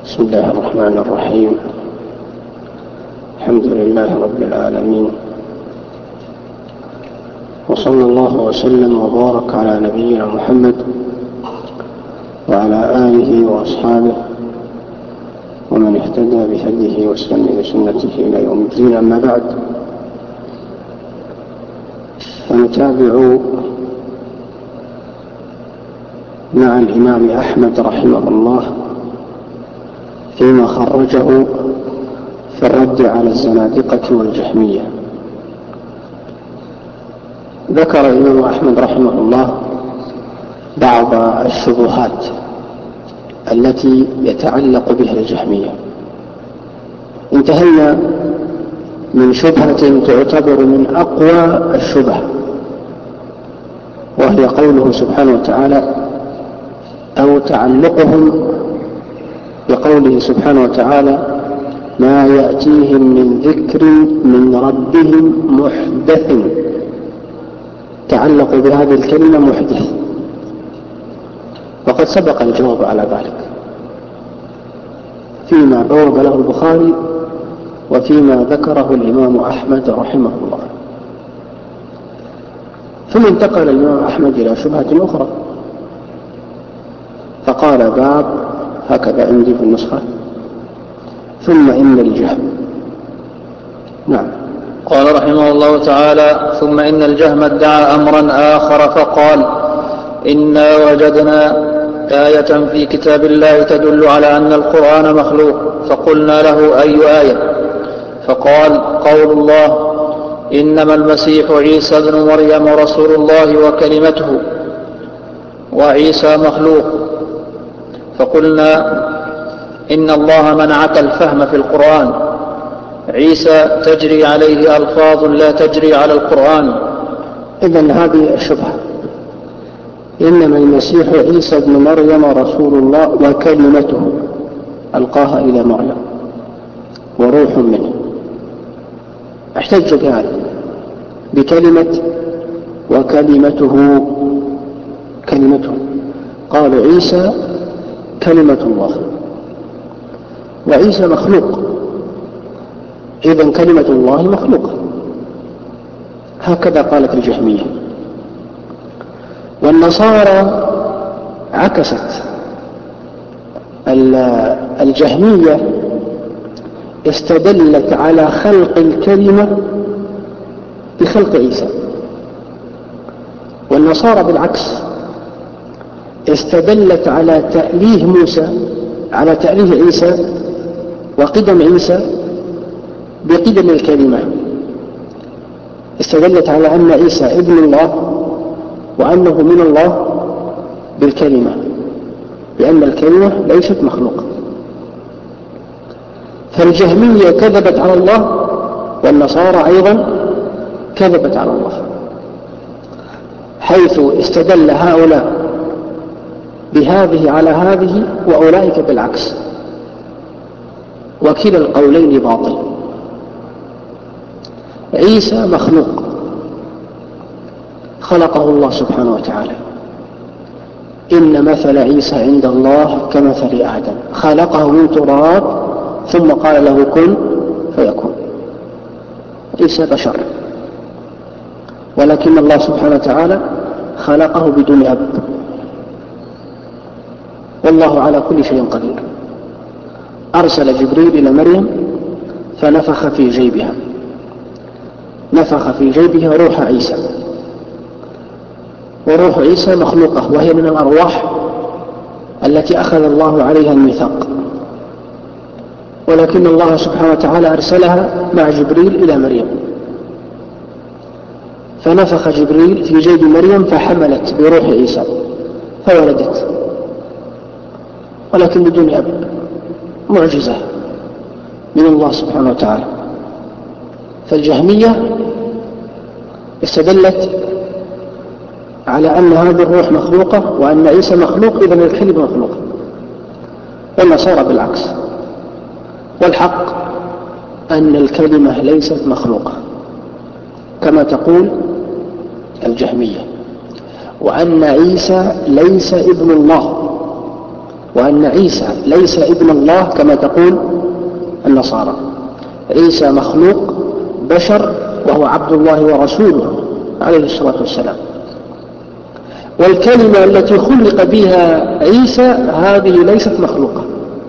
بسم الله الرحمن الرحيم. الحمد لله رب العالمين، وصلى الله وسلم وبارك على نبينا محمد وعلى آله وأصحابه ومن اهتدى بهديه واستنى بسنته إلى يوم الدين. أما بعد، فنتابع مع الإمام أحمد رحمه الله فيما خرجه في الرد على الزنادقة والجهمية. ذكر الإمام أحمد رحمه الله بعض الشبهات التي يتعلق بها الجهمية. انتهينا من شبهة تعتبر من أقوى الشبه، وهي قوله سبحانه وتعالى أو تعلقهم بقوله سبحانه وتعالى ما يأتيهم من ذكر من ربهم محدث. تعلقوا بهذه الكلمة محدث، وقد سبق الجواب على ذلك فيما بوب له البخاري وفيما ذكره الإمام أحمد رحمه الله. ثم انتقل الإمام أحمد إلى شبهة أخرى فقال باب، هكذا عندي في النسخة، ثم إن الجهم. نعم. قال رحمه الله تعالى: ثم إن الجهم ادعى أمرا آخر فقال: إنا وجدنا آية في كتاب الله تدل على أن القرآن مخلوق. فقلنا له: أي آية؟ فقال: قول الله: إنما المسيح عيسى ابن مريم رسول الله وكلمته وعيسى مخلوق. فقلنا: إن الله منعك الفهم في القرآن، عيسى تجري عليه ألفاظ لا تجري على القرآن. إذن هذه الشبهة، إنما المسيح عيسى ابن مريم رسول الله وكلمته ألقاها إلى مريم وروح منه. احتج بهذا بكلمة وكلمته، كلمته، قال عيسى كلمة الله وعيسى مخلوق، إذن كلمة الله مخلوقة. هكذا قالت الجهمية. والنصارى عكست. الجهمية استدلت على خلق الكلمة بخلق عيسى، والنصارى بالعكس استدلت على تأليه موسى، على تأليه عيسى وقدم عيسى بقدم الكلمة. استدلت على أن عيسى ابن الله وأنه من الله بالكلمة، لأن الكلمة ليست مخلوقة. فالجهمية كذبت على الله، والنصارى أيضا كذبت على الله، حيث استدل هؤلاء بهذه على هذه وأولئك بالعكس، وكلا القولين باطل. عيسى مخلوق خلقه الله سبحانه وتعالى. إن مثل عيسى عند الله كمثل آدم، خلقه من تراب ثم قال له كن فيكون. عيسى بشر، ولكن الله سبحانه وتعالى خلقه بدون أب، والله على كل شيء قدير. أرسل جبريل إلى مريم فنفخ في جيبها، نفخ في جيبها روح عيسى، وروح عيسى مخلوقة، وهي من الأرواح التي أخذ الله عليها الميثاق، ولكن الله سبحانه وتعالى أرسلها مع جبريل إلى مريم، فنفخ جبريل في جيب مريم فحملت بروح عيسى فولدت، ولكن بدون أب. معجزة من الله سبحانه وتعالى. فالجهمية استدلت على أن هذه الروح مخلوقة وأن عيسى مخلوق، إذن الكلمة مخلوقة. والنصارى بالعكس. والحق أن الكلمة ليست مخلوقة كما تقول الجهمية، وأن عيسى ليس ابن الله وأن عيسى ليس ابن الله كما تقول النصارى. عيسى مخلوق بشر وهو عبد الله ورسوله عليه الصلاة والسلام. والكلمة التي خلق بها عيسى هذه ليست مخلوقة،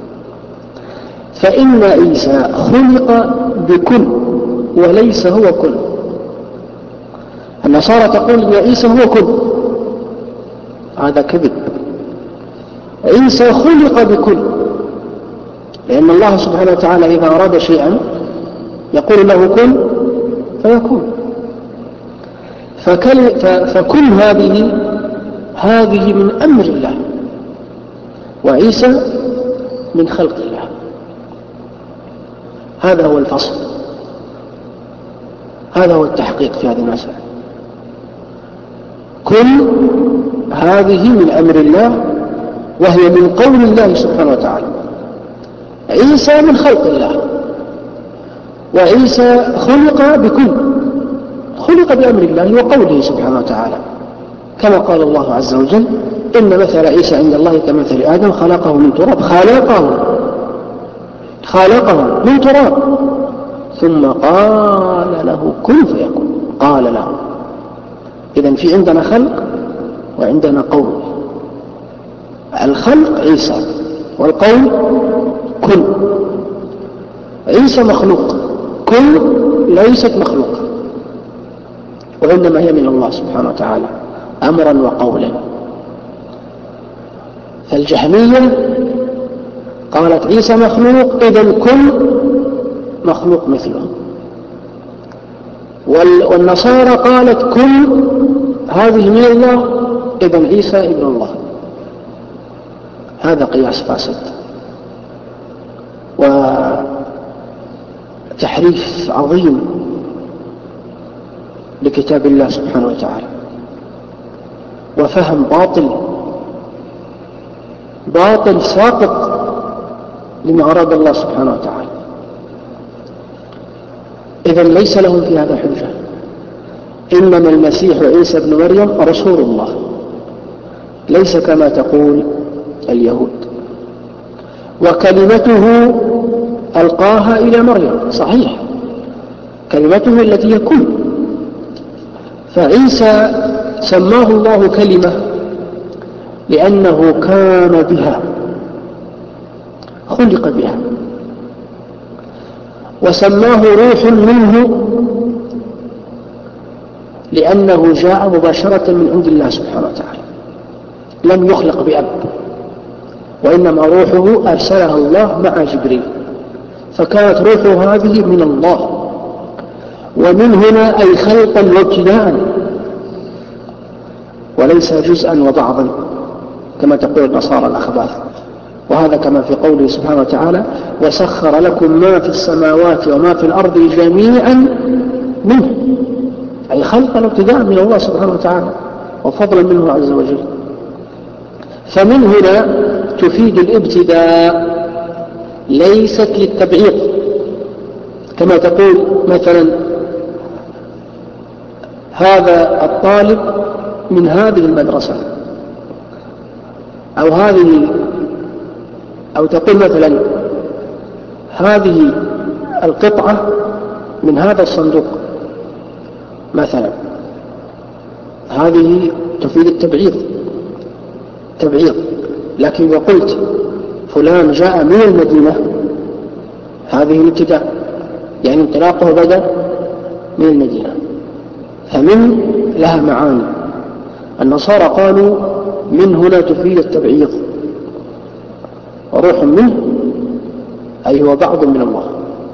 فإن عيسى خلق بكل وليس هو كل. النصارى تقول إن عيسى هو كل، هذا كذب. عيسى خلق بكل، لأن الله سبحانه وتعالى إذا أراد شيئا يقول له كن فيكون. فكل هذه من أمر الله، وعيسى من خلق الله. هذا هو الفصل، هذا هو التحقيق في هذه المسألة. كل هذه من أمر الله وهي من قول الله سبحانه وتعالى. عيسى من خلق الله، وعيسى خلق بكل، خلق بأمر الله وقوله سبحانه وتعالى، كما قال الله عز وجل: إن مثل عيسى عند الله كمثل آدم خلقه من تراب، خلقه من تراب ثم قال له كن فيكون. قال له. إذن في عندنا خلق وعندنا قول. الخلق عيسى والقول كن. عيسى مخلوق، كن ليست مخلوقة، وإنما هي من الله سبحانه وتعالى أمرا وقولا. فالجهمية قالت عيسى مخلوق، إذن كن مخلوق مثله. والنصارى قالت كن هذه من الله، إذن عيسى ابن الله. هذا قياس فاسد وتحريف عظيم لكتاب الله سبحانه وتعالى، وفهم باطل ساقط لما أراد الله سبحانه وتعالى. إذن ليس لهم في هذا حجة. إنما المسيح عيسى ابن مريم رسول الله، ليس كما تقول اليهود. وكلمته ألقاها إلى مريم، صحيح، كلمته التي يكون. فعيسى سماه الله كلمة لأنه كان بها، خلق بها. وسماه روح منه لأنه جاء مباشرة من عند الله سبحانه وتعالى، لم يخلق بأب، وإنما روحه أرسلها الله مع جبريل، فكانت روحه هذه من الله. ومن هنا أي خلقا وابتداء، وليس جزءا وبعضا كما تقول النصارى الأخباث. وهذا كما في قوله سبحانه وتعالى: وسخر لكم ما في السماوات وما في الأرض جميعا منه، أي خلقا وابتداء من الله سبحانه وتعالى وفضلا منه عز وجل. فمن هنا تفيد الابتداء، ليست للتبعيض، كما تقول مثلا هذا الطالب من هذه المدرسة، أو تقول مثلا هذه القطعة من هذا الصندوق مثلا. هذه تفيد التبعيض، لكن إذا قلت فلان جاء من المدينة، هذه الابتداء، يعني انطلاقه بدأ من المدينة، فمن لها معاني. النصارى قالوا من هنا تفيد التبعيض، وروح منه أي هو بعض من الله.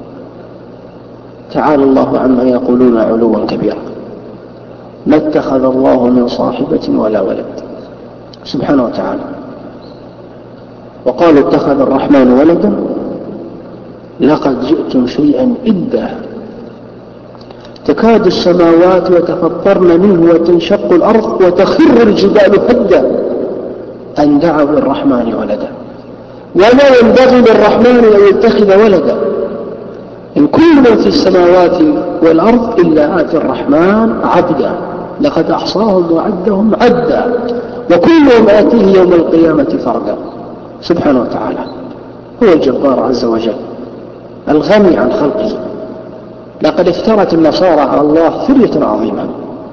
تعالى الله عما يقولون علوا كبيرا. ما اتخذ الله من صاحبة ولا ولد سبحانه وتعالى. وقالوا اتخذ الرحمن ولدا لقد جئتم شيئا إدا تكاد السماوات يتفطرن منه وتنشق الأرض وتخر الجبال هدا أن دعوا للرحمن ولدا وما ينبغي للرحمن أن يتخذ ولدا إن كل من في السماوات والأرض إلا آتي الرحمن عبدا لقد أحصاهم وعدهم عدا وكلهم آتيه يوم القيامة فردا. سبحانه وتعالى، هو الجبار عز وجل الغني عن خلقه. لقد افترت النصارى على الله فرية عظيمة.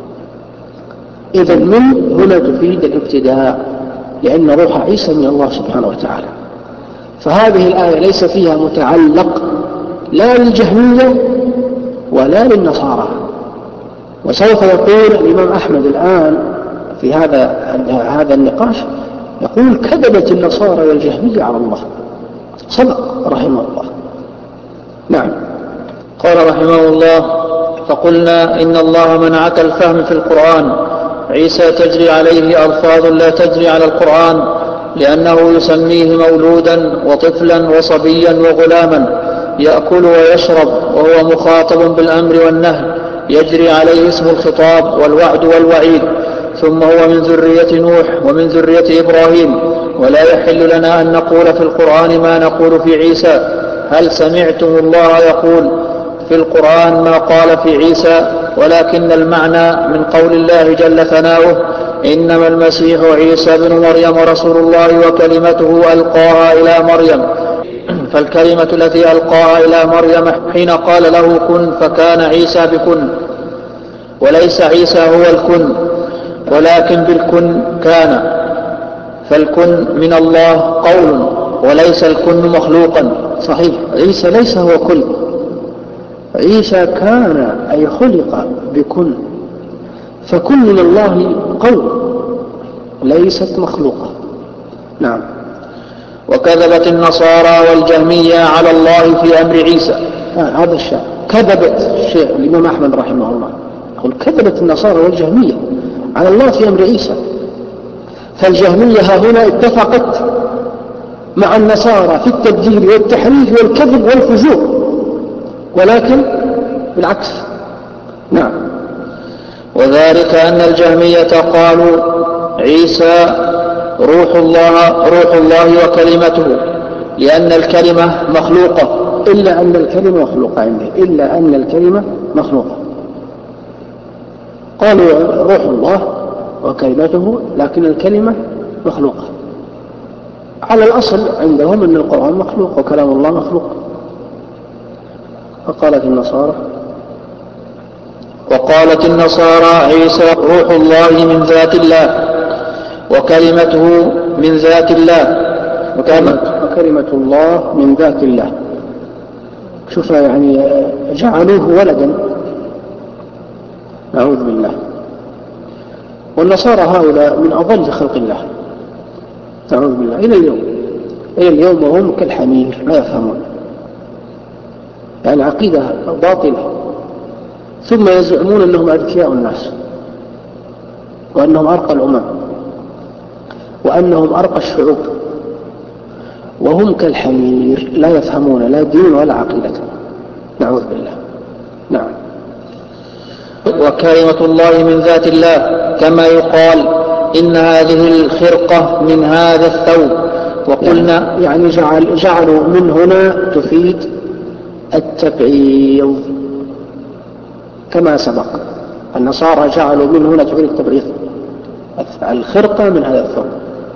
إذن من هنا تفيد الابتداء، لأن روح عيسى من الله سبحانه وتعالى. فهذه الآية ليس فيها متعلق لا للجهمية ولا للنصارى. وسوف يقول الإمام أحمد الآن في هذا النقاش، يقول كذبت النصارى والجهمية على الله. صدق رحمه الله. نعم. قال رحمه الله: فقلنا إن الله منعك الفهم في القرآن. عيسى تجري عليه ألفاظ لا تجري على القرآن، لأنه يسميه مولودا وطفلا وصبيا وغلاما، يأكل ويشرب وهو مخاطب بالأمر والنهي، يجري عليه اسم الخطاب والوعد والوعيد، ثم هو من ذرية نوح ومن ذرية إبراهيم. ولا يحل لنا أن نقول في القرآن ما نقول في عيسى. هل سمعتم الله يقول في القرآن ما قال في عيسى؟ ولكن المعنى من قول الله جل ثناؤه: إنما المسيح عيسى بن مريم رسول الله وكلمته ألقاها إلى مريم. فالكلمة التي ألقاها إلى مريم حين قال له كن فكان عيسى بكن، وليس عيسى هو الكن، ولكن بالكن كان. فالكن من الله قول، وليس الكن مخلوقا. صحيح، عيسى ليس هو كل، عيسى كان أي خلق بكن، فكن من الله قول ليست مخلوقة. نعم. وكذبت النصارى والجهمية على الله في أمر عيسى. هذا الشيء كذبت الشيخ الإمام أحمد رحمه الله، يقول كذبت النصارى والجهمية على الله في أمر عيسى. فالجهمية هنا اتفقت مع النصارى في التبديل والتحريف والكذب والفجور، ولكن بالعكس. نعم. وذلك أن الجهمية قالوا عيسى روح الله وكلمته، لأن الكلمة مخلوقة. إلا أن الكلمة مخلوقة عنده، إلا أن الكلمة مخلوقة. قالوا روح الله وكلمته، لكن الكلمة مخلوقة. على الأصل عندهم أن القرآن مخلوق وكلام الله مخلوق. وقالت النصارى عيسى روح الله من ذات الله وكلمته من ذات الله، وكلمة الله من ذات الله. شوف يعني جعلوه ولدا، نعوذ بالله. والنصارى هؤلاء من أضل خلق الله، نعوذ بالله، إلى اليوم وهم كالحمير لا يفهمون، يعني عقيدة باطلة. ثم يزعمون أنهم أذكياء الناس، وأنهم أرقى الأمم، وأنهم أرقى الشعوب، وهم كالحمير لا يفهمون لا دين ولا عقيدة، نعوذ بالله. نعم. وكلمة الله من ذات الله، كما يقال إن هذه الخرقة من هذا الثوب. وقلنا يعني جعلوا من هنا تفيد التبعيض كما سبق. النصارى جعلوا من هنا تفيد التبعيض، الخرقة من هذا الثوب،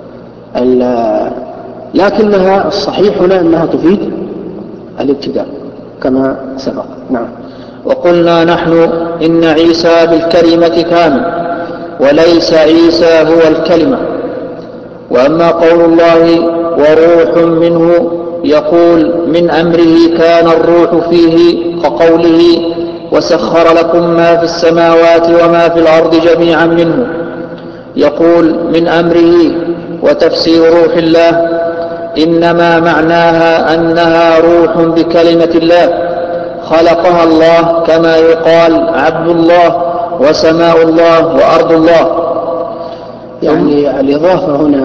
لكنها الصحيح هنا أنها تفيد الابتداء كما سبق. نعم. وقلنا نحن إن عيسى بالكلمة كان، وليس عيسى هو الكلمة. وأما قول الله وروح منه، يقول من أمره كان الروح فيه، كقوله وسخر لكم ما في السماوات وما في الأرض جميعا منه. يقول من أمره. وتفسير روح الله إنما معناها أنها روح بكلمة الله خلقها الله، كما يقال عبد الله وسماء الله وأرض الله. يعني الإضافة هنا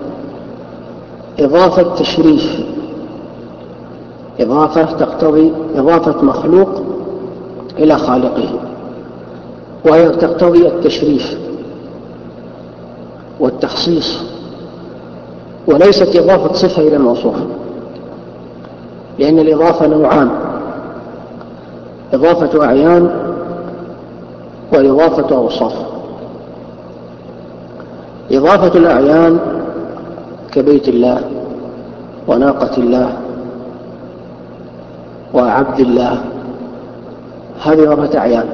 إضافة تشريف، إضافة تقتضي إضافة مخلوق إلى خالقه، وهي تقتضي التشريف والتخصيص، وليست إضافة صفة إلى الموصوف، لأن الإضافة نوعان: إضافة أعيان وإضافة أوصاف. إضافة الأعيان كبيت الله وناقة الله وعبد الله، هذه إضافة أعيان.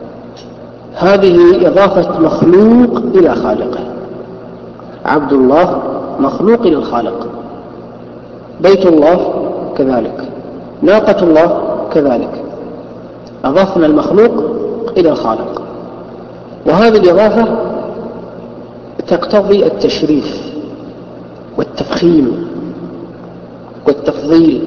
هذه إضافة مخلوق إلى خالقه. عبد الله مخلوق إلى الخالق، بيت الله كذلك، ناقة الله كذلك، أضفنا المخلوق إلى الخالق. وهذه الإضافة تقتضي التشريف والتفخيم والتفضيل.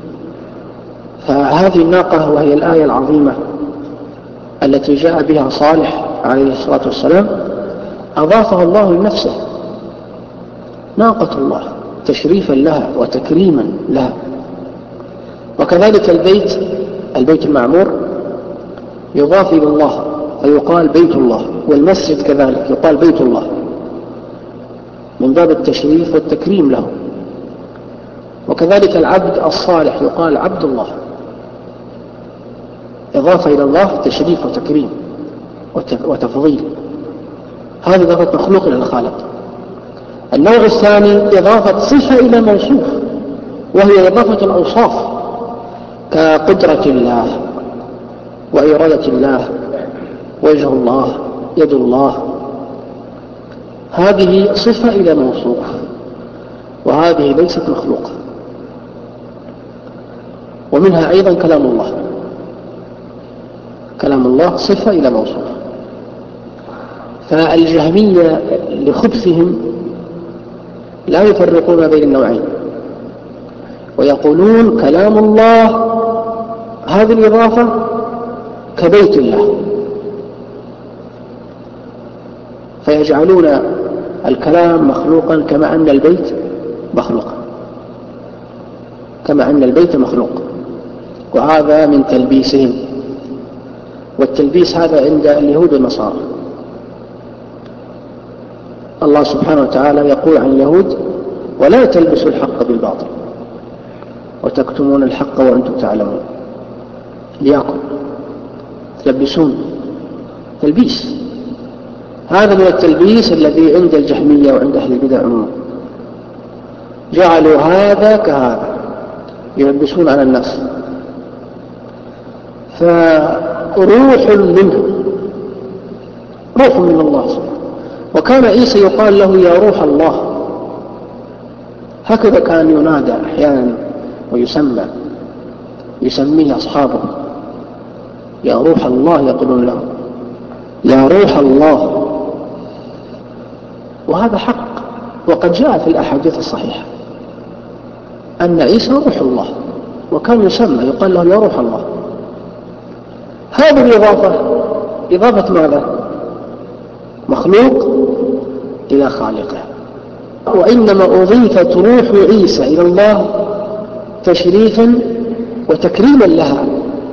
فهذه الناقة وهي الآية العظيمة التي جاء بها صالح عليه الصلاة والسلام أضافها الله لنفسه، ناقة الله، تشريفا لها وتكريما لها. وكذلك البيت المعمور يضاف إلى الله فيقال بيت الله، والمسجد كذلك يقال بيت الله من باب التشريف والتكريم له. وكذلك العبد الصالح يقال عبد الله، إضافة إلى الله تشريف وتكريم وتفضيل. هذه إضافة مخلوق إلى الخالق. النوع الثاني إضافة صفة إلى موصوف، وهي إضافة الأوصاف كقدرة الله وإرادة الله، وجه الله، يد الله. هذه صفة إلى موصوف، وهذه ليست مخلوقة. ومنها أيضا كلام الله، كلام الله صفة إلى موصوف. فالجهمية لخبثهم لا يفرقون بين النوعين، ويقولون كلام الله هذه الإضافة كبيت الله، فيجعلون الكلام مخلوقا كما أن البيت مخلوقا، كما أن البيت مخلوق. وهذا من تلبيسهم، والتلبيس هذا عند اليهود والنصارى. الله سبحانه وتعالى يقول عن اليهود: ولا تلبسوا الحق بالباطل وتكتمون الحق وأنتم تعلمون. ليأكل تلبسون، تلبيس. هذا من التلبيس الذي عند الجهمية وعند أهل البدع عموما، جعلوا هذا كهذا، يلبسون على الناس. فروح منه، روح من الله سبحانه. وكان عيسى يقال له يا روح الله، هكذا كان ينادى أحيانا يسميه أصحابه يا روح الله، يقولون له يا روح الله. وهذا حق، وقد جاء في الأحاديث الصحيحة أن عيسى روح الله، وكان يقال له يا روح الله. هذه الإضافة إضافة ماذا؟ مخلوق إلى خالقه. وإنما أضيفت روح عيسى إلى الله تشريفا وتكريما لها،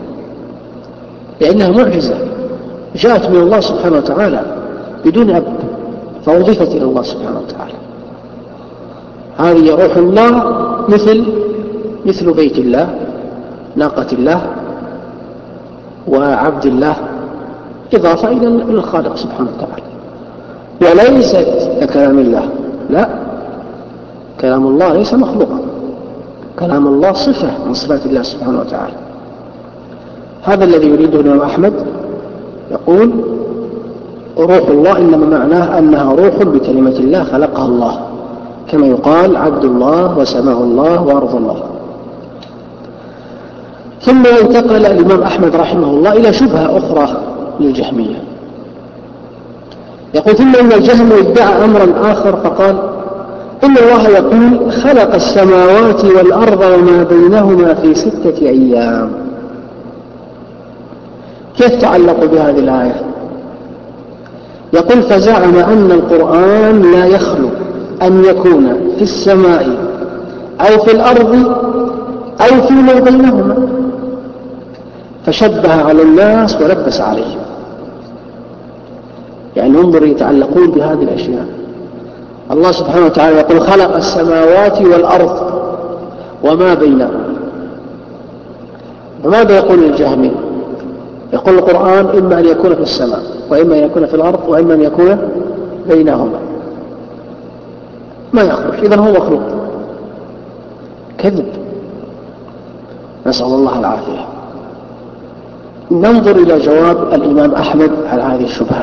لأنها معجزة جاءت من الله سبحانه وتعالى بدون أب، فأضيفت إلى الله سبحانه وتعالى. هذه روح الله مثل بيت الله، ناقة الله، وعبد الله، إضافة إلى الخالق سبحانه وتعالى، وليست ككلام الله. لا، كلام الله ليس مخلوقا، كلام الله صفة من صفات الله سبحانه وتعالى. هذا الذي يريده الإمام أحمد، يقول روح الله إنما معناه أنها روح بكلمة الله خلقها الله، كما يقال عبد الله وسماء الله وأرض الله. ثم انتقل الإمام أحمد رحمه الله إلى شبهة أخرى للجهمية، يقول ثم إن الجهم ادعى أمرا آخر فقال إن الله يقول خلق السماوات والأرض وما بينهما في 6 أيام. كيف تعلق بهذه الآية؟ يقول فزعم أن القرآن لا يخلو أن يكون في السماء أو في الأرض أو فيما بينهما، فشبه على الناس ولبس عليهم. يعني انظر، يتعلقون بهذه الأشياء. الله سبحانه وتعالى يقول خلق السماوات والأرض وما بينهما. فماذا يقول الجهمي؟ يقول القرآن إما أن يكون في السماء، وإما أن يكون في الأرض، وإما أن يكون بينهما، ما يخرج، إذن هو مخلوق. كذب، نسأل الله العافية. ننظر إلى جواب الإمام أحمد على هذه الشبهة.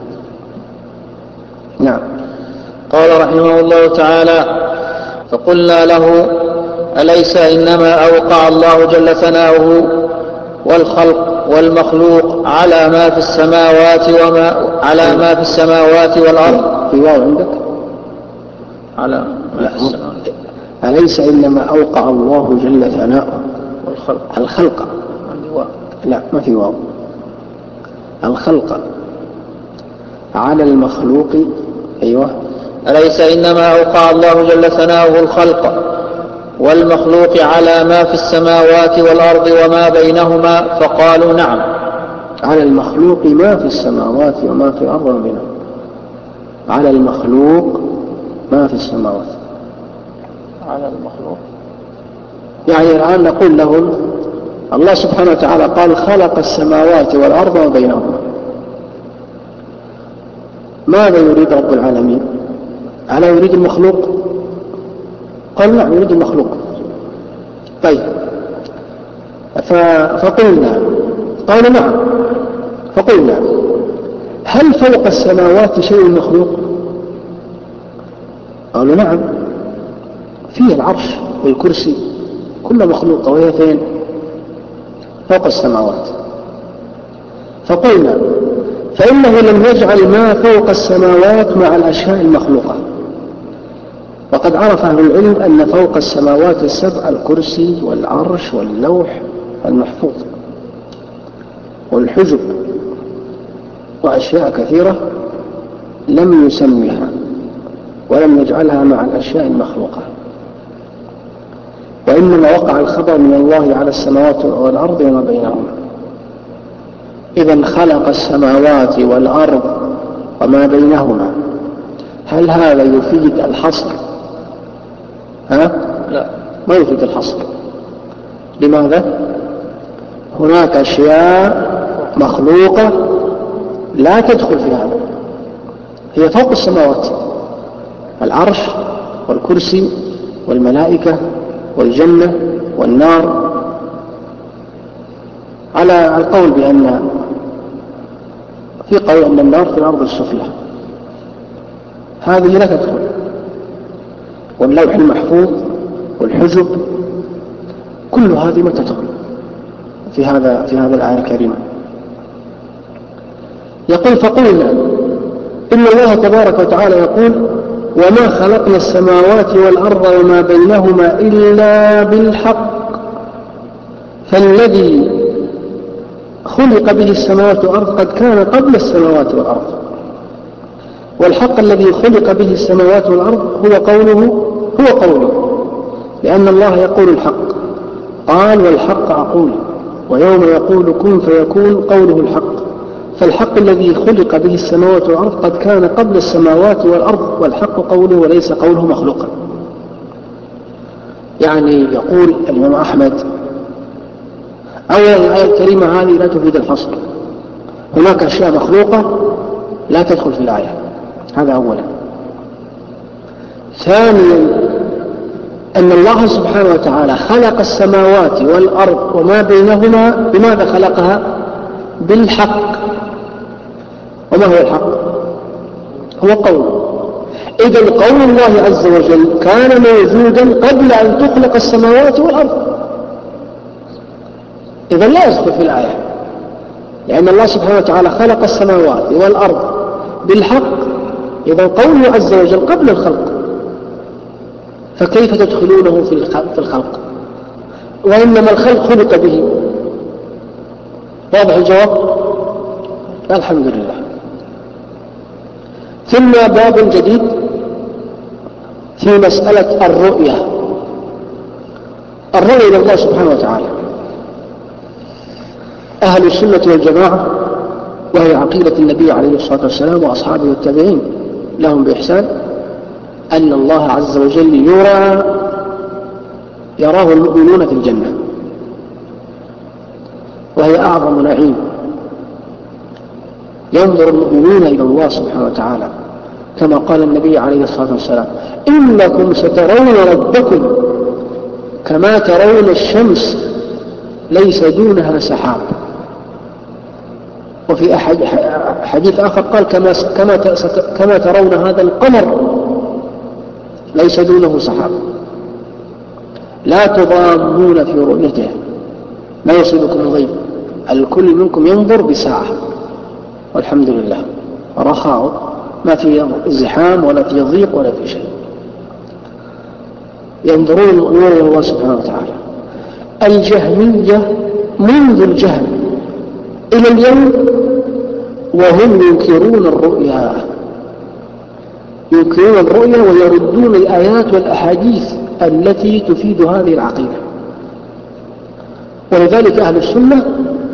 نعم. قال رحمه الله تعالى: فقلنا له: أليس إنما أوقع الله جل ثناؤه والخلق والمخلوق على ما في السماوات والأرض؟ في واو عندك؟ على ما في السماوات. أليس إنما أوقع الله جل ثناؤه الخلق. لا، ما في واو. الخلق على المخلوق. أيوة. أليس إنما أوقع الله جل ثناؤه الخلق والمخلوق على ما في السماوات والأرض وما بينهما؟ فقالوا: نعم. على المخلوق ما في السماوات وما في الأرض وما بينهما. على المخلوق ما في السماوات. على المخلوق يعني الآن نقول لهم الله سبحانه وتعالى قال: خلق السماوات والأرض وما بينهما. ماذا يريد رب العالمين؟ ألا يريد المخلوق؟ قال: نعم، يريد المخلوق. طيب، فقلنا، قال: نعم. فقلنا: هل فوق السماوات شيء مخلوق؟ قالوا: نعم، فيه العرش والكرسي كل مخلوق، وهي فين؟ فوق السماوات. فقلنا: فإنه لم يجعل ما فوق السماوات مع الأشياء المخلوقة. وقد عرف أهل العلم أن فوق السماوات السبع الكرسي والعرش واللوح المحفوظ والحجب وأشياء كثيرة لم يسمها ولم يجعلها مع الأشياء المخلوقة، وإنما وقع الخبر من الله على السماوات والأرض وما بينهما. إذن خلق السماوات والأرض وما بينهما، هل هذا يفيد الحصر؟ لا، ما يفيد الحصر. لماذا؟ هناك أشياء مخلوقة لا تدخل في هذا، هي فوق السماوات: العرش والكرسي والملائكة والجنة والنار، على القول بأن في قول أن النار في الأرض السفلى، هذه لا تدخل. واللوح المحفوظ والحجب كل هذه ما تدخل في هذا الآية الكريمة. يقول: فقلنا إن الله تبارك وتعالى يقول: وما خلقنا السماوات والأرض وما بينهما إلا بالحق، فالذي خلق به السماوات والأرض قد كان قبل السماوات والأرض، والحق الذي خلق به السماوات والأرض هو قوله، لأن الله يقول الحق. قال: والحق أقول، ويوم يقول كن فيكون قوله الحق. فالحق الذي خلق به السماوات والأرض قد كان قبل السماوات والأرض، والحق قوله وليس قوله مخلوقا. يعني يقول الإمام أحمد: أولا الآية الكريمة هذه لا تفيد الحصر، هناك أشياء مخلوقة لا تدخل في الآية، هذا أولا. ثانيا أن الله سبحانه وتعالى خلق السماوات والأرض وما بينهما، بماذا خلقها؟ بالحق. وما هو الحق؟ هو قوله. إذن قول الله عز وجل كان موجودا قبل أن تخلق السماوات والأرض، إذن لا يدخل في الآية، لأن الله سبحانه وتعالى خلق السماوات والأرض بالحق، إذن قوله عز وجل قبل الخلق، فكيف تدخلونه في الخلق؟ وإنما الخلق خلق به. واضح الجواب؟ الحمد لله. ثم باب جديد في مسألة الرؤية إلى الله سبحانه وتعالى. أهل السنة والجماعة، وهي عقيدة النبي عليه الصلاة والسلام وأصحابه والتابعين لهم بإحسان، أن الله عز وجل يراه المؤمنون في الجنة، وهي أعظم نعيم. ينظر المؤمنون إلى الله سبحانه وتعالى كما قال النبي عليه الصلاة والسلام: إنكم سترون ربكم كما ترون الشمس ليس دونها سحاب. وفي حديث آخر قال كما ترون هذا القمر ليس دونه سحاب، لا تضامون في رؤيته، ما يصيبكم الغيب، الكل منكم ينظر بساعة، والحمد لله رخاء، ما في ازدحام ولا في ضيق ولا في شيء، ينظرون نور الله سبحانه وتعالى. الجهمية منذ الجهل إلى اليوم وهم ينكرون الرؤيا ويردون الآيات والأحاديث التي تفيد هذه العقيدة. ولذلك أهل السنة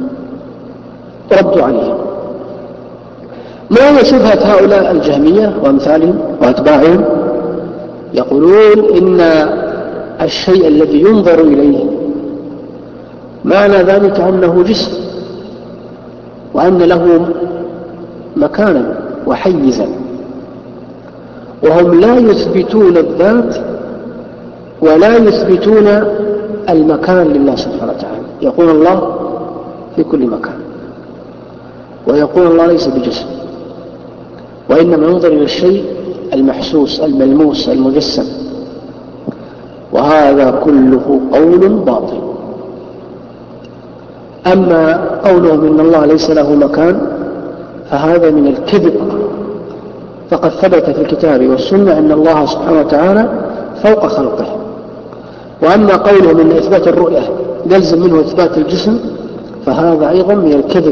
ردوا عليهم. ما هي شبهة هؤلاء الجهمية وأمثالهم وأتباعهم؟ يقولون إن الشيء الذي ينظر إليه معنى ذلك أنه جسم، وأن له مكانا وحيزا، وهم لا يثبتون الذات ولا يثبتون المكان لله سبحانه وتعالى. يقول الله في كل مكان، ويقول الله ليس بجسم، وإنما ينظر إلى الشيء المحسوس الملموس المجسم، وهذا كله قول باطل. أما قولهم إن الله ليس له مكان فهذا من الكذب، فقد ثبت في الكتاب والسنة أن الله سبحانه وتعالى فوق خلقه. وأما قولهم إن إثبات الرؤية يلزم منه إثبات الجسم فهذا أيضا من الكذب،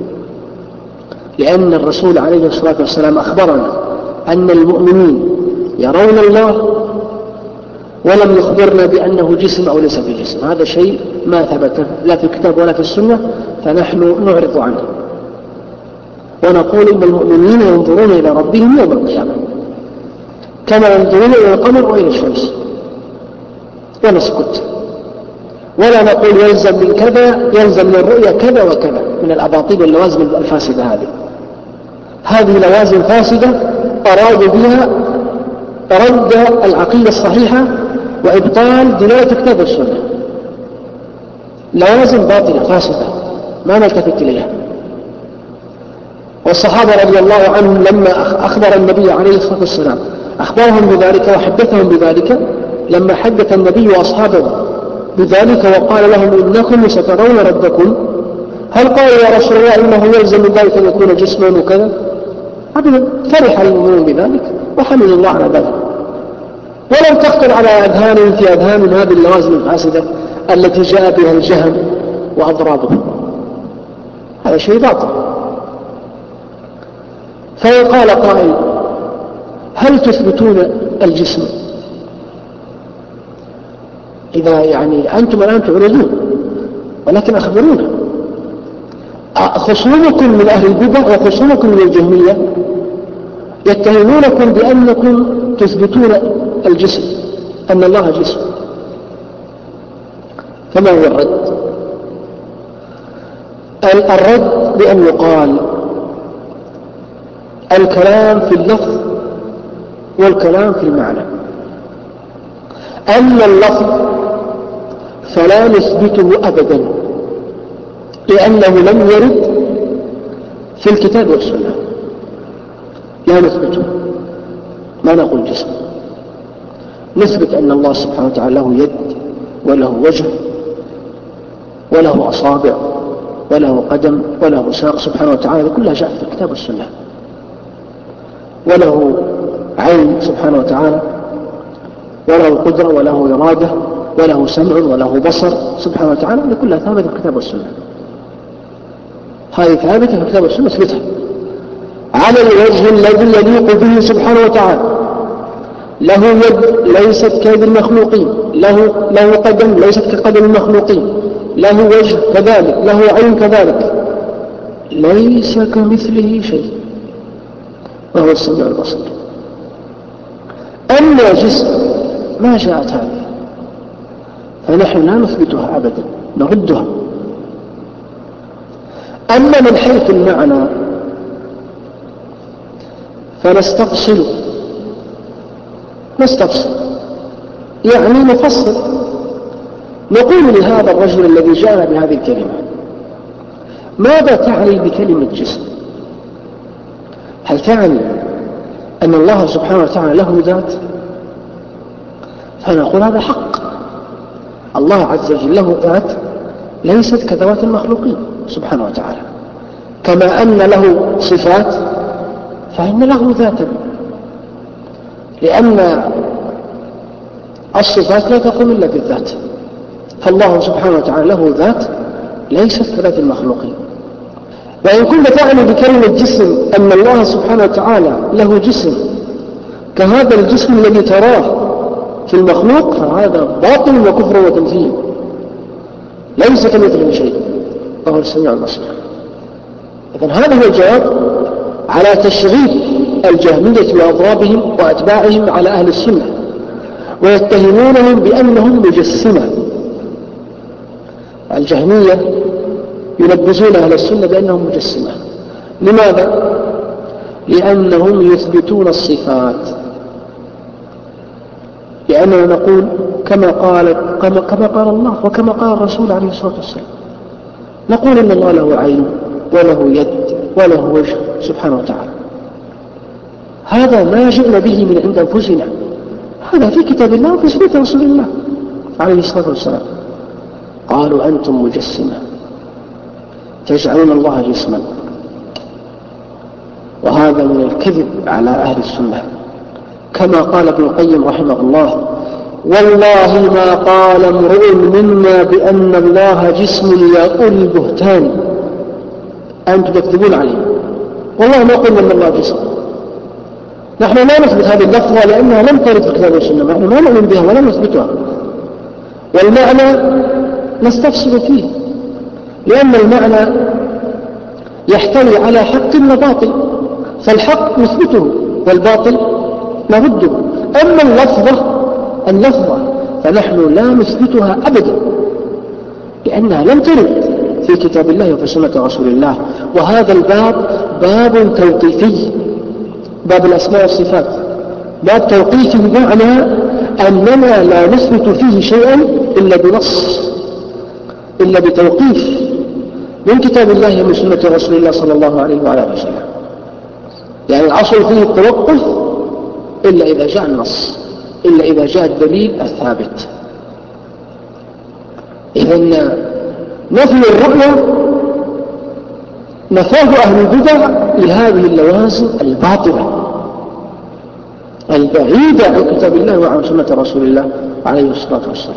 لأن الرسول عليه الصلاة والسلام أخبرنا أن المؤمنين يرون الله، ولم يخبرنا بأنه جسم أو ليس بجسم. هذا شيء ما ثبت لا في الكتاب ولا في السنة، فنحن نعرض عنه ونقول إن المؤمنين ينظرون إلى ربهم يوم القيامة كما ينظرون إلى القمر وإلى الشمس، ونسكت ولا نقول يلزم من كذا، يلزم من الرؤية كذا وكذا من الأباطيل واللوازم الفاسدة. هذه لوازم فاسدة أرادوا بها رد العقيدة الصحيحة وإبطال دلالة الكتاب والسنة. لوازم باطلة فاسدة ما نلتفت إليها. والصحابة رضي الله عنهم لما أخبر النبي عليه الصلاة والسلام أخبرهم بذلك وحدثهم بذلك، لما حدث النبي وأصحابه بذلك وقال لهم إنكم سترون ربكم، هل قالوا يا رسول الله إنه يلزم من ذلك أن يكون جسما وكذا؟ أبدا، فرح المؤمنون بذلك وحمدوا الله على ذلك، ولم تخطر على أذهانهم في أذهانهم هذه اللوازم الفاسدة التي جاء بها الجهم وأضرابه. هذا شيء باطل. فقال قائل هل تثبتون الجسم؟ إذا يعني أنتم الآن تعرضون، ولكن أخبرونا. خصومكم من أهل البدع وخصومكم من الجهمية يتهمونكم بأنكم تثبتون الجسم، أن الله جسم. فما هو الرد؟ الرد بأن يقال الكلام في اللفظ والكلام في المعنى. أما اللفظ فلا نثبته أبدا، لأنه لم يرد في الكتاب والسنة، لا نثبته، ما نقول جسم. نثبت أن الله سبحانه وتعالى له يد وله وجه وله أصابع وله قدم وله ساق سبحانه وتعالى، كلها جاءت في الكتاب والسنة. وله عين سبحانه وتعالى، وله قدرة وله إرادة وله سمع وله بصر سبحانه وتعالى، كلها ثابتة في الكتاب والسنة. هذه ثابتة في الكتاب والسنة، اثبتها على الوجه الذي يليق به سبحانه وتعالى. له يد ليست كيد المخلوقين، له قدم ليست كقدم المخلوقين، له وجه كذلك، له عين كذلك، ليس كمثله شيء وهو السميع البصير. أما جسم ما جاءت هذه، فنحن لا نثبتها أبدا، نردها. أما من حيث المعنى فنستفصل، يعني نفصل نقول لهذا الرجل الذي جاء بهذه الكلمة: ماذا تعني بكلمة جسم؟ هل تعني أن الله سبحانه وتعالى له ذات؟ فنقول هذا حق، الله عز وجل له ذات ليست كذوات المخلوقين سبحانه وتعالى، كما أن له صفات فإن له ذاتا، لأن الصفات لا تقوم إلا بالذات، فالله سبحانه وتعالى له ذات ليست كذات المخلوقين. وإن كنت تعني بكلمة جسم أن الله سبحانه وتعالى له جسم كهذا الجسم الذي تراه في المخلوق، فهذا باطل وكفر وتمثيل، ليس كمثله شيء وهو السميع البصير. إذن هذا هو الجواب على تشغيب الجهمية وأضرابهم وأتباعهم على أهل السنة، ويتهمونهم بأنهم مجسمة. الجهمية يلبسون أهل السنة بأنهم مجسمة. لماذا؟ لأنهم يثبتون الصفات، لأننا نقول كما قال الله وكما قال الرسول عليه الصلاة والسلام، نقول إن الله له عين وله يد وله وجه سبحانه وتعالى. هذا ما جئنا به من عند أنفسنا، هذا في كتاب الله وفي سنة رسول الله عليه الصلاة والسلام. قالوا أنتم مجسمة تجعلون الله جسما، وهذا من الكذب على أهل السنة، كما قال ابن القيم رحمه الله: والله ما قال امرؤ منا بأن الله جسم يقول البهتان أنتم تكذبون عليه. والله ما قلنا أن الله جسم، نحن لا نثبت هذه اللفظة لأنها لم ترد في الكتاب والسنة، نحن ما نؤمن بها ولا نثبتها، والمعنى نستفسر فيه، لأن المعنى يحتوي على حق وباطل، فالحق نثبته والباطل نرده. أما اللفظة فنحن لا نثبتها أبدا، لأنها لم ترد في كتاب الله وفي سنة رسول الله. وهذا الباب باب توقيفي، باب الأسماء والصفات باب توقيفي، بمعنى أننا لا نثبت فيه شيئا إلا بنص، إلا بتوقيف من كتاب الله ومن سنة رسول الله صلى الله عليه وعلى آله وسلم. يعني الأصل فيه التوقف إلا إذا جاء النص، إلا إذا جاء الدليل الثابت. إذن نفي الرؤية نفاه أهل البدع لهذه اللوازم الباطلة البعيدة عن كتاب الله وعن سنة رسول الله عليه الصلاة والسلام.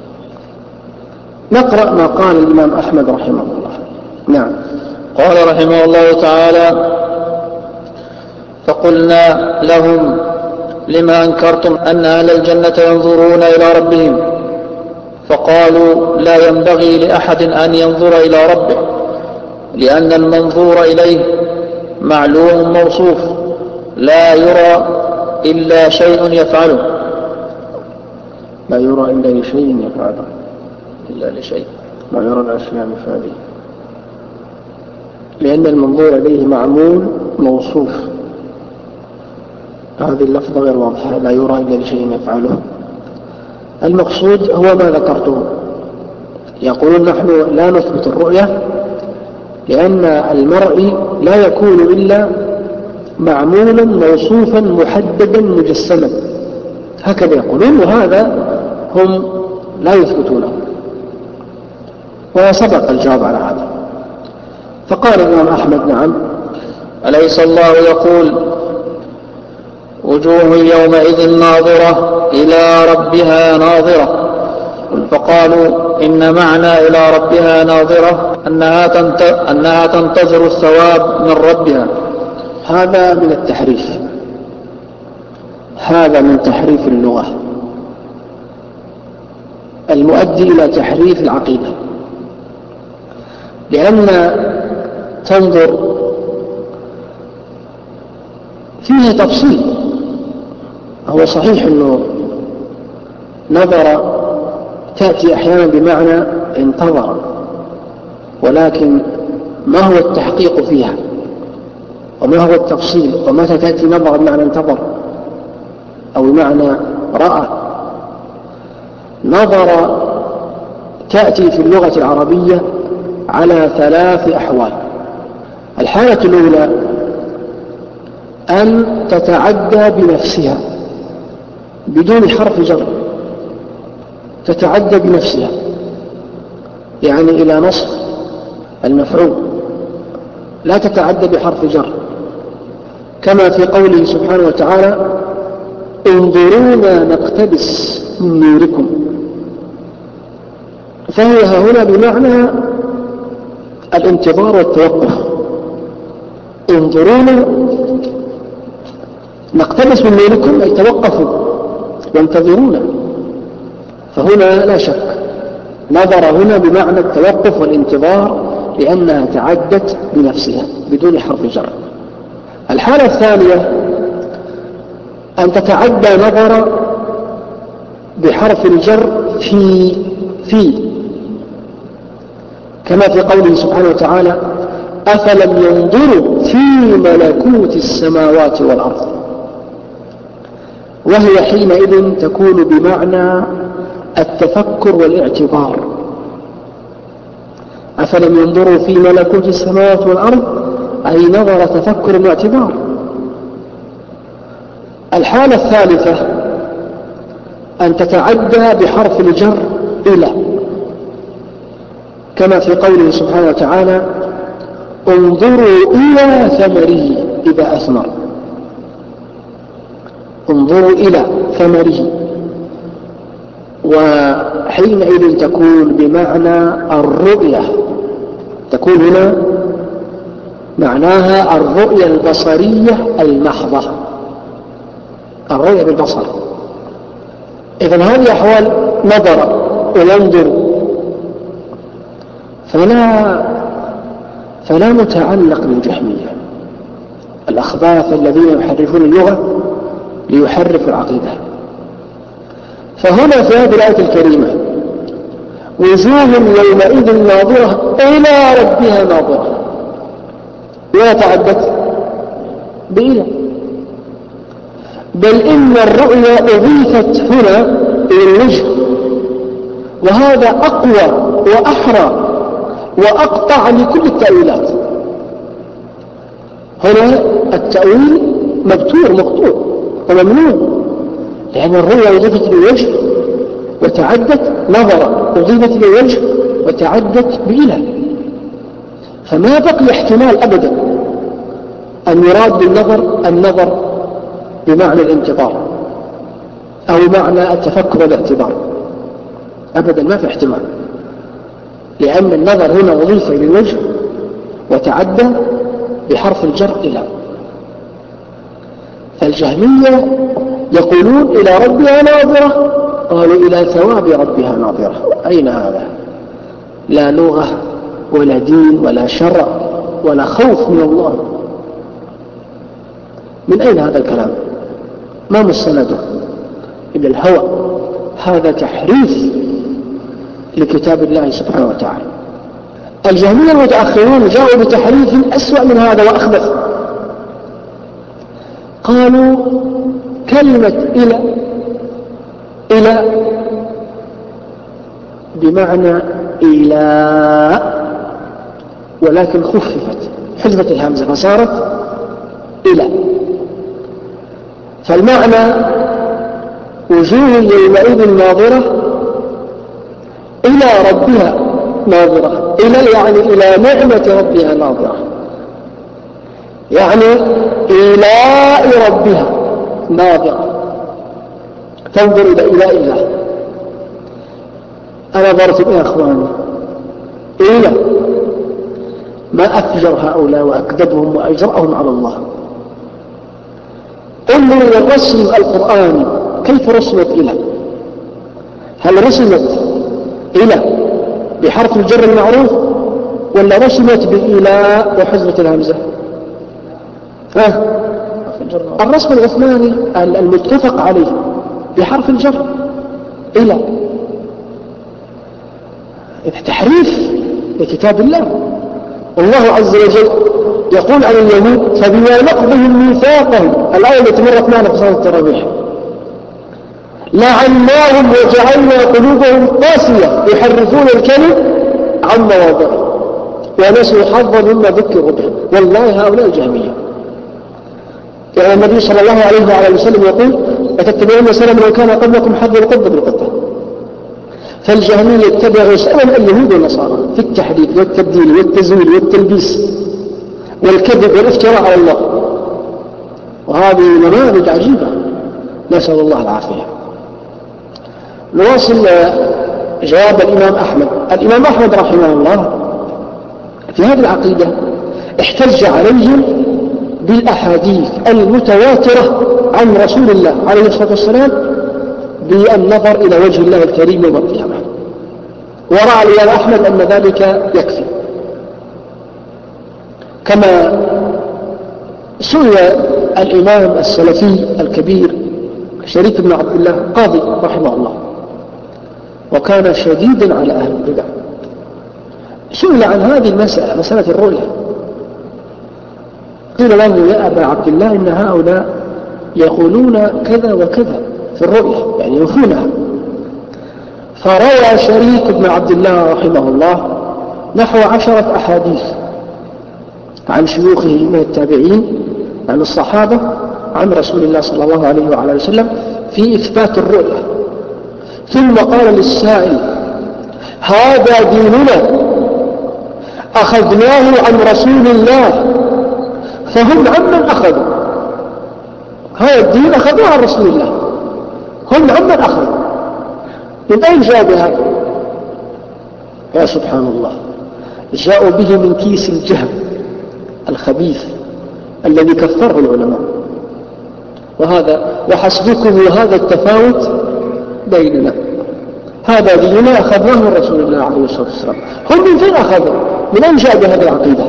نقرأ ما قال الإمام أحمد رحمه الله. نعم. قال رحمه الله تعالى: فقلنا لهم: لما أنكرتم أن أهل الجنة ينظرون إلى ربهم؟ فقالوا: لا ينبغي لأحد أن ينظر إلى ربه، لأن المنظور إليه معلوم موصوف لا يرى إلا شيء يفعله. لا يرى إلا لشيء يفعله، إلا لشيء ما يرى الأشياء مثاله، لأن المنظور إليه معمول موصوف. هذه اللفظة غير واضحة، لا يرى إلا لشيء يفعله. المقصود هو ما ذكرته، يقولون نحن لا نثبت الرؤية لأن المرء لا يكون إلا معمولا موصوفا محددا مجسما، هكذا يقولون، وهذا هم لا يثبتونه، وسبق الجواب على هذا. فقال الإمام أحمد: نعم. أليس الله يقول: وجوه يومئذ ناظرة إلى ربها ناظرة؟ فقالوا: إن معنى إلى ربها ناظرة أنها تنتظر الثواب من ربها. هذا من التحريف، هذا من تحريف اللغة المؤدي إلى تحريف العقيدة، لأن تنظر فيها تفصيل. هو صحيح أنه نظر تأتي أحيانا بمعنى انتظر، ولكن ما هو التحقيق فيها وما هو التفصيل، ومتى تأتي نظر بمعنى انتظر أو بمعنى رأى؟ نظر تأتي في اللغة العربية على 3 أحوال. الحالة الأولى أن تتعدى بنفسها بدون حرف جر، تتعدى بنفسها يعني إلى نصب المفعول، لا تتعدى بحرف جر، كما في قوله سبحانه وتعالى انظرونا نقتبس من نوركم، فهي هنا بمعنى الانتظار والتوقف. انظرونا نقتبس من نوركم أي توقفوا وانتظرونا، فهنا لا شك نظر هنا بمعنى التوقف والانتظار لأنها تعدت بنفسها بدون حرف جر. الحالة الثانية أن تتعدى نظر بحرف الجر في كما في قوله سبحانه وتعالى أفلم ينظروا في ملكوت السماوات والأرض، وهي حينئذ تكون بمعنى التفكر والاعتبار. أفلم ينظروا في ملكوت السماوات والأرض أي نظر تفكر واعتبار. الحالة الثالثة أن تتعدى بحرف الجر إلى، كما في قوله سبحانه وتعالى انظروا إلى ثمره إذا أثمر، انظروا إلى ثمره، وحينئذ تكون بمعنى الرؤية، تكون هنا معناها الرؤية البصرية المحضة، الرؤية بالبصر. إذن هذه أحوال نظر وينظر، فلا متعلق بالجهمية الأخباث الذين يحرفون اللغة ليحرفوا العقيدة. فهنا في هذه الآية الكريمة وجوه يومئذ ناظرة إلى ربها ناظرة، ولا تعدت بإلى، بل إن الرؤيا أضيفت هنا إلى الوجه، وهذا أقوى وأحرى وأقطع لكل التأويلات. هنا التأويل مبتور مقطوع وممنوع، لأن الرؤيا أضيفت للوجه وتعدت نظرا، أضيفت للوجه وتعدت بإلى، فما بقي احتمال أبدا أن يراد بالنظر النظر بمعنى الانتظار أو معنى التفكر والاعتبار، أبدا ما في احتمال، لأن النظر هنا أضيف إلى الوجه وتعدى بحرف الجر إلى. فالجهمية يقولون إلى ربها ناظرة، قالوا إلى ثواب ربها ناظرة. أين هذا؟ لا لغة ولا دين ولا شرع ولا خوف من الله. من أين هذا الكلام؟ ما مستنده إلا الهوى. هذا تحريف لكتاب الله سبحانه وتعالى. الجهمية المتأخرون جاءوا بتحريف أسوأ من هذا وأخبث. قالوا كلمة إلى بمعنى إلى، ولكن خففت، حذفت الهمزة فصارت إلى، فالمعنى وجوه يومئذ ناظرة إلى ربها ناظرة، إلى يعني إلى نعمة ربها ناظرة، يعني إلى ربها ناظرة، تنظر إلى الله. أنا نظرت يا أخواني إلى ما أفجر هؤلاء وأكذبهم وأجرأهم على الله. انظروا إلى الرسم القرآني كيف رسمت إلى، هل رسمت إلى بحرف الجر المعروف ولا رسمت بإلى وحذفت الهمزة؟ الرسم العثماني المتفق عليه بحرف الجر إلى. تحريف لكتاب الله. الله عز وجل يقول عن اليهود فبما نقضهم ميثاقهم، الآية التي مرت معنا في صلاة التراويح، لعناهم وجعلنا قلوبهم قاسية يحرفون الكلم عن مواضعه ونسوا حظا مما ذكروا به. والله هؤلاء الجهمية. يعني النبي صلى الله عليه وعلى وسلم يقول لتتبعون سنن من كان قبلكم حظ القبة بالقبة. فالجهمية يتبعوا سنن اليهود والنصارى في التحديد والتبديل والتزوير والتلبيس والكذب والافتراء على الله. وهذه نماذج عجيبة، نسأل الله العافية. نواصل جواب الإمام أحمد. الإمام أحمد رحمه الله في هذه العقيدة احتج عليهم بالأحاديث المتواترة عن رسول الله عليه الصلاة والسلام بالنظر إلى وجه الله الكريم يوم القيامة، ورأى الإمام أحمد أن ذلك يكفي. كما سئل الإمام السلفي الكبير شريك بن عبد الله قاضي رحمه الله، وكان شديدا على أهل البدع، سئل عن هذه المسألة، مسألة الرؤية. قيل له يا أبا عبد الله إن هؤلاء يقولون كذا وكذا في الرؤية، يعني ينفونها. فروى شريك بن عبد الله رحمه الله نحو 10 أحاديث عن شيوخه من التابعين عن الصحابة عن رسول الله صلى الله عليه وعلى وسلم في إثبات الرؤية. ثم قال للسائل هذا ديننا أخذناه عن رسول الله فهم عمن أخذوا، هذا الدين أخذوه عن رسول الله، هم عمن أخذوا، من أين جاء بهذا؟ يا سبحان الله، جاءوا به من كيس الجهل الخبيث الذي كفره العلماء. وهذا وحسبكم هذا التفاوت بيننا، هذا ديننا أخذناه من رسول الله عليه الصلاة والسلام. هم من فين أخذوا؟ من أين جاء بهذه العقيدة؟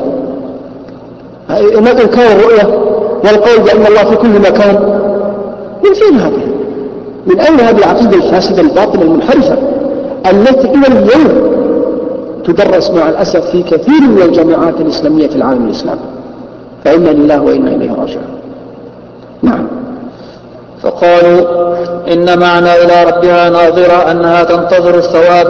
إنكار الرؤية والقول بأن الله في كل مكان، من فين هذا؟ من أين هذه العقيدة الفاسدة الباطلة المنحرفة التي إلى اليوم تدرس مع الأسف في كثير من الجامعات الإسلامية في العالم الإسلامي؟ فإنا لله وإنا إليه راجعون. نعم. فقالوا إن معنى إلى ربها ناظرة أنها تنتظر الثواب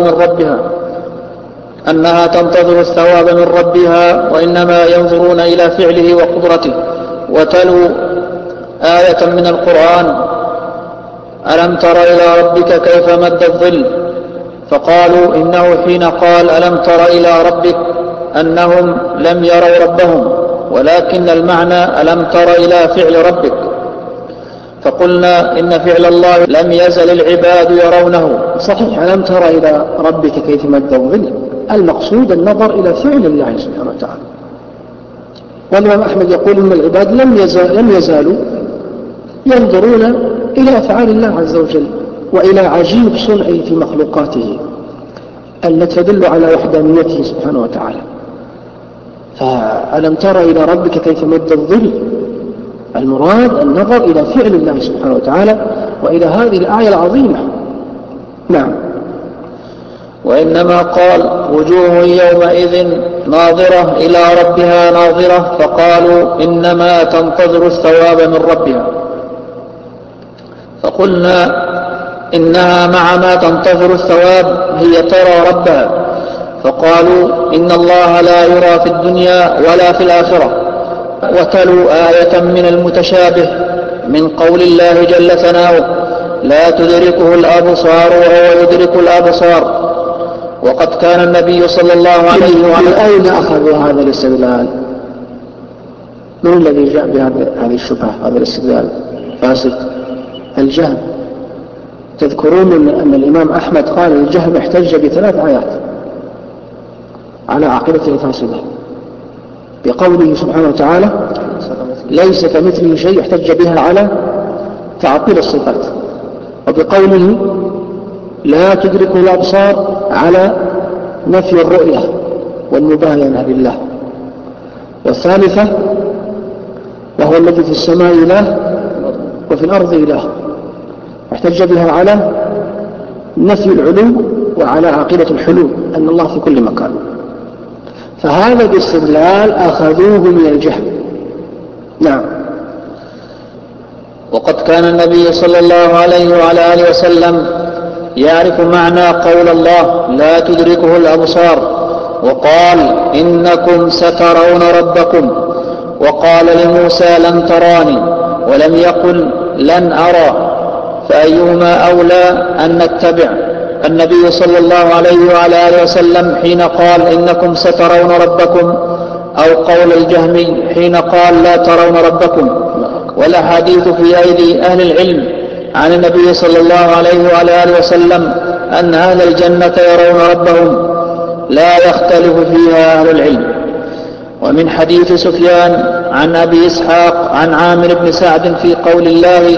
من ربها وإنما ينظرون إلى فعله وقدرته. وتلوا آية من القرآن ألم تر إلى ربك كيف مد الظل، فقالوا إنه حين قال ألم تر إلى ربك أنهم لم يروا ربهم، ولكن المعنى ألم تر إلى فعل ربك. فقلنا إن فعل الله لم يزل العباد يرونه. صحيح، ألم تر إلى ربك كيف مد الظل، المقصود النظر إلى فعل الله سبحانه وتعالى. والإمام أحمد يقول إن العباد لم يزالوا ينظرون إلى أفعال الله عز وجل وإلى عجيب صنعه في مخلوقاته التي تدل على وحدانيته سبحانه وتعالى. فألم تر إلى ربك كيف مد الظل، المراد النظر إلى فعل الله سبحانه وتعالى وإلى هذه الآية العظيمة. نعم. وإنما قال وجوه يومئذ ناظرة إلى ربها ناظرة، فقالوا إنما تنتظر الثواب من ربها. فقلنا إنها مع ما تنتظر الثواب هي ترى ربها. فقالوا إن الله لا يرى في الدنيا ولا في الآخرة. وتلوا آية من المتشابه من قول الله جل ثناؤه لا تدركه الأبصار وهو يدرك الأبصار. وقد كان النبي صلى الله عليه وسلم. من أين أخذوا هذا الاستدلال؟ من الذي جاء بهذه الشبهة، هذا الاستدلال فاسد؟ الجهم. تذكرون أن الإمام أحمد قال الجهم احتج ب3 آيات على عقيدته الفاسدة، بقوله سبحانه وتعالى ليس كمثله شيء احتج بها على تعطيل الصفات، وبقوله لا تدركه الأبصار على نفي الرؤية والمباينة لله. والثالثة وهو الذي في السماء إله وفي الأرض إله، احتج بها على نفي العلو وعلى عقيدة الحلول أن الله في كل مكان. فهذا الاستدلال أخذوه من الجهل. نعم. وقد كان النبي صلى الله عليه وعلى آله وسلم يعرف معنى قول الله لا تدركه الأبصار، وقال إنكم سترون ربكم، وقال لموسى لن تراني، ولم يقل لن أرى، فأيهما أولى أن نتبع؟ النبي صلى الله عليه وعلى آله وسلم حين قال إنكم سترون ربكم، أو قول الجهمي حين قال لا ترون ربكم؟ والأحاديث في أيدي أهل العلم عن النبي صلى الله عليه وعلى آله وسلم أن أهل الجنة يرون ربهم لا يختلف فيها أهل العلم. ومن حديث سفيان عن أبي إسحاق عن عامر بن سعد في قول الله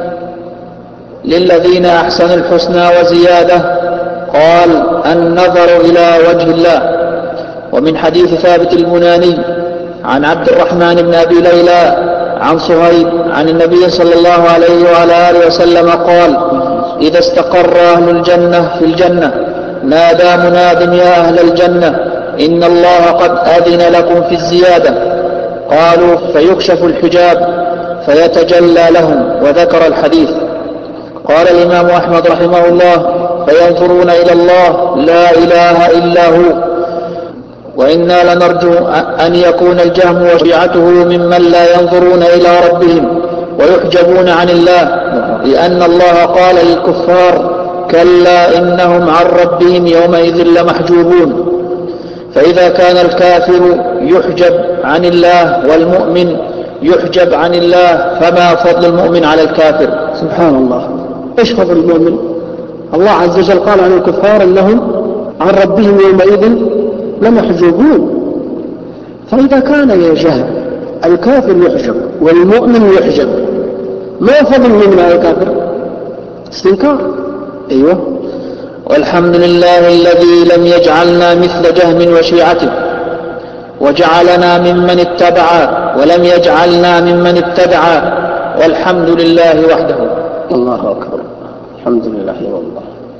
للذين أحسنوا الحسنى وزيادة قال النظر إلى وجه الله. ومن حديث ثابت البناني عن عبد الرحمن بن أبي ليلى عن صهيب عن النبي صلى الله عليه وعلى آله وسلم قال إذا استقر أهل الجنة في الجنة نادى مناد يا أهل الجنة إن الله قد أذن لكم في الزيادة. قالوا فيكشف الحجاب فيتجلى لهم، وذكر الحديث. قال الإمام أحمد رحمه الله فينظرون إلى الله لا إله إلا هو. وإنا لنرجو أن يكون الجهم وشيعته ممن لا ينظرون إلى ربهم ويحجبون عن الله، لأن الله قال للكفار كلا إنهم عن ربهم يومئذ لمحجوبون. فإذا كان الكافر يحجب عن الله والمؤمن يحجب عن الله، فما فضل المؤمن على الكافر؟ سبحان الله، إيش فضل المؤمن؟ الله عز وجل قال عن الكفار أنهم عن ربهم يومئذ لمحجوبون. فإذا كان يا جهل الكافر يحجب والمؤمن يحجب، ما فضل المؤمن على الكافر؟ استنكار. أيوه. والحمد لله الذي لم يجعلنا مثل جهم وشيعته، وجعلنا ممن اتبع ولم يجعلنا ممن ابتدع، والحمد لله وحده. الله أكبر، الحمد لله والله.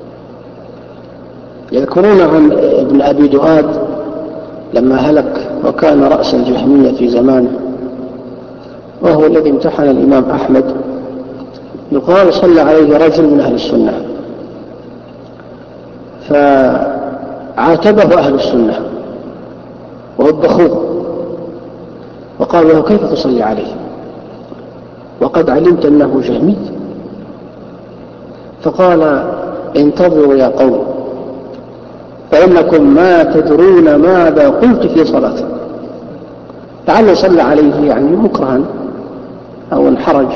يذكرون عن ابن أبي دؤاد لما هلك وكان رأس الجهمية في زمانه، وهو الذي امتحن الإمام أحمد، يقال صلى عليه رجل من أهل السنة فعاتبه أهل السنة ووبخوه وقالوا له كيف تصلي عليه وقد علمت أنه جهمي؟ فقال انتظروا يا قوم فإنكم ما تدرون ماذا قلت في صلاتي. لعله صلى عليه يعني مكرها أو انحرج.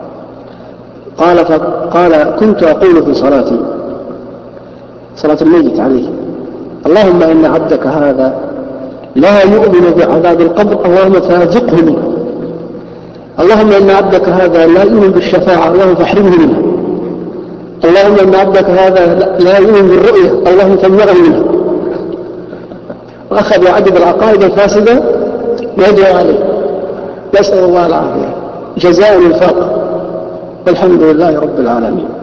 قال كنت أقول في صلاتي، صلاة الميت عليه، اللهم إن عبدك هذا لا يؤمن بعذاب القبر، اللهم فارزقه منه. اللهم إن عبدك هذا لا يؤمن بالشفاعة، اللهم فاحرمه منها. اللهم إن عبدك هذا لا يؤمن بالرؤية، اللهم فامنعه منها. وأخذ يعدد العقائد الفاسدة ويدعو عليه. نسأل الله العافية، جزاء الفاق، والحمد لله رب العالمين.